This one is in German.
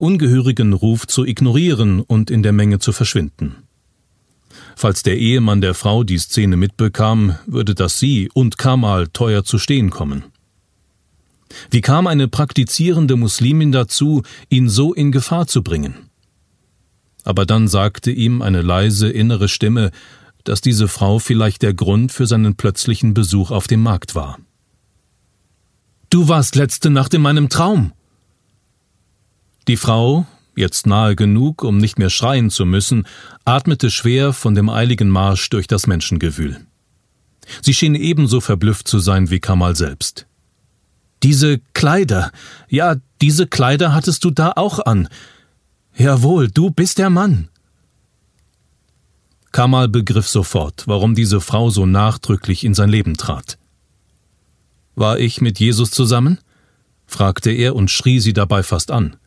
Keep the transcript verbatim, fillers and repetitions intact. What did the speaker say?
ungehörigen Ruf zu ignorieren und in der Menge zu verschwinden. Falls der Ehemann der Frau die Szene mitbekam, würde das sie und Kamal teuer zu stehen kommen. Wie kam eine praktizierende Muslimin dazu, ihn so in Gefahr zu bringen? Aber dann sagte ihm eine leise innere Stimme, dass diese Frau vielleicht der Grund für seinen plötzlichen Besuch auf dem Markt war. »Du warst letzte Nacht in meinem Traum!« Die Frau, jetzt nahe genug, um nicht mehr schreien zu müssen, atmete schwer von dem eiligen Marsch durch das Menschengewühl. Sie schien ebenso verblüfft zu sein wie Kamal selbst. »Diese Kleider, ja, diese Kleider hattest du da auch an. Jawohl, du bist der Mann.« Kamal begriff sofort, warum diese Frau so nachdrücklich in sein Leben trat. »War ich mit Jesus zusammen?« fragte er und schrie sie dabei fast an.